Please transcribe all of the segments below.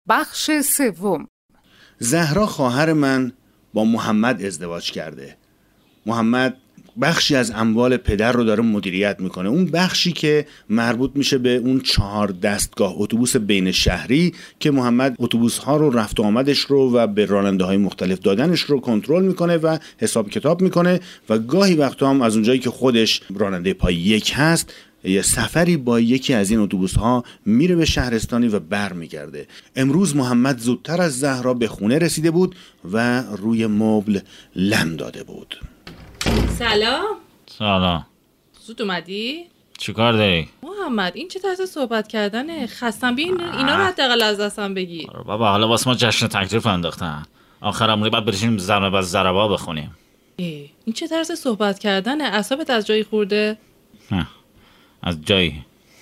بخش سوم. زهرا خواهر من با محمد ازدواج کرده. محمد بخشی از اموال پدر رو داره مدیریت میکنه، اون بخشی که مربوط میشه به اون 4 دستگاه اتوبوس بین شهری که محمد اتوبوس ها رو رفت و آمدش رو و به راننده های مختلف دادنش رو کنترل میکنه و حساب کتاب میکنه و گاهی وقتا هم از اونجایی که خودش راننده پای 1 هست یه سفری با یکی از این اتوبوس ها میره به شهرستانی و برمیگرده. امروز محمد زودتر از زهرا به خونه رسیده بود و روی مبل لم داده بود. سلام. زود اومدی؟ چیکار داری؟ محمد این چه طرز صحبت کردنه؟ خستم بیا اینا رو حداقل از دستم بگیر. بابا حالا واسه ما جشن تکلیف انداختن. آخرمونی بعد بریم ضربا بخونیم. این چه طرز صحبت کردنه؟ اعصابت از جایی خورده؟ نه. از جایی.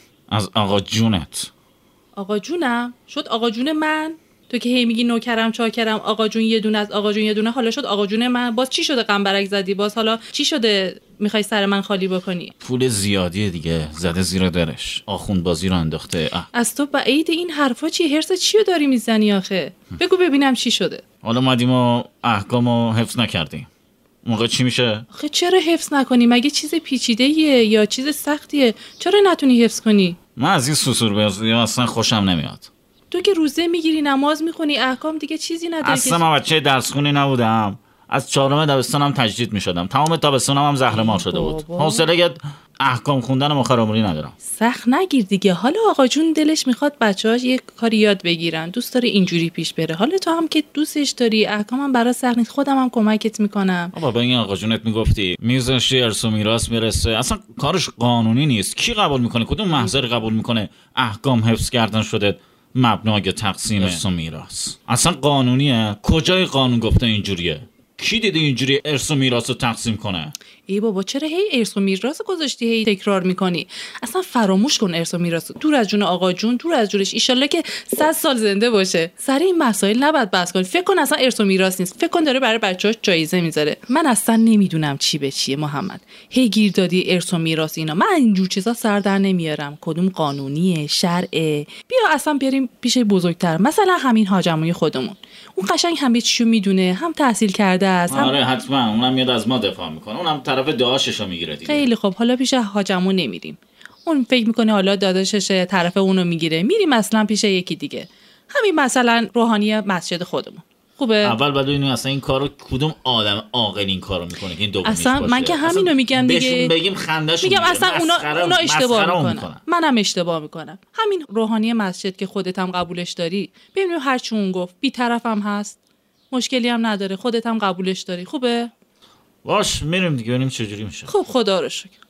از آقا جونت. آقا جونم؟ شد آقا جون من؟ تو که هی میگی نوکرم چاکرم، آقا جون یه دونه از آقا جون یه دونه، حالا شد آقا جون من. باز چی شده قنبرک زدی؟ باز حالا چی شده میخوای سر من خالی بکنی؟ پول زیادیه دیگه، زده زیر درش. آخوند بازی رو انداخته. از تو بعید این حرفا چی؟ هرس چیو داری میزنی آخه؟ بگو ببینم چی شده. حالا اومدیم و احکامو حفظ نکردیم. موقع چی میشه؟ آخه چرا حفظ نکنی؟ مگه چیز پیچیده‌ایه یا چیز سختیه؟ چرا نتونی حفظ کنی؟ من از این سوسور بازی اصلا خوشم نمیاد. تو که روزه میگیری، نماز میخونی، احکام دیگه چیزی نداره. اصلا من بچه درس خونی نبودم. از 4 دبستانم تجدید میشدم. تمام تابستونم هم زهر مار شده بود. حوصله احکام خوندن مخرمولی ندارم. سخت نگیر دیگه. حالا آقا جون دلش میخواد بچه‌هاش یه کاری یاد بگیرن، دوست داره اینجوری پیش بره. حالا تو هم که دوستش داری، احکامم برات سخت نیست، خودم هم کمکت میکنم. بابا به این آقا جونت میگفتی میذاشتی ارث و میراث میرسه، اصلا کارش قانونی نیست. کی قبول میکنه؟ کدوم محضر قبول میکنه احکام حفظ کردن شده مبنای تقسیم ارث و میراث؟ اصلا قانونیه؟ کجای قانون گفته اینجوریه؟ کی دیده اینجوری ارث و میراث رو تقسیم کنه؟ ای بابا چرا هی ارث و میراث گذاشتی هی تکرار میکنی؟ اصلا فراموش کن ارث و میراث. دور از جون آقا جون، دور از جونش، ایشالله که 100 سال زنده باشه. سر این مسائل نباید بحث کنی. فکر کن اصلا ارث و میراث نیست. فکر کن داره برای بچه‌هاش جایزه میذاره. من اصلا نمیدونم چی به چیه محمد. هی گیر دادی ارث و میراث اینا. من اینجور چیزا سر در نمیارم. کدوم قانونیه، شرعه؟ بیا اصلا بریم پیش بزرگتر، مثلا همین حاج عموی خودمون. اون قشنگ همه چیو میدونه، هم تحصیل کرده است. آره حتما اونم میاد از ما دفاع میکنه. اونم طرف دعاششو میگیره دیگه. خیلی خوب، حالا پیش حاج عمو نمیریم. اون فکر میکنه حالا داداششه، طرف اونو میگیره. میریم مثلا پیش یکی دیگه. همین مثلا روحانی مسجد خودمون. خوبه؟ اول بعد ببینیم اصلا این کارو کدوم آدم عاقل این کارو میکنه که این دومیش باشه. اصلا من که همینو میگم دیگه. بهشون بگیم خنده‌شون میگیره. اصلا اونا اشتباه میکنن. منم اشتباه میکنم. همین روحانی مسجد که خودت هم قبولش داری، ببینیم هر چی اون گفت بی‌طرفم هست. مشکلی هم نداره، خودت هم قبولش داری. خوبه؟ باش میریم دیگه ببینیم چه جوری میشه. خب خدا رو شکر.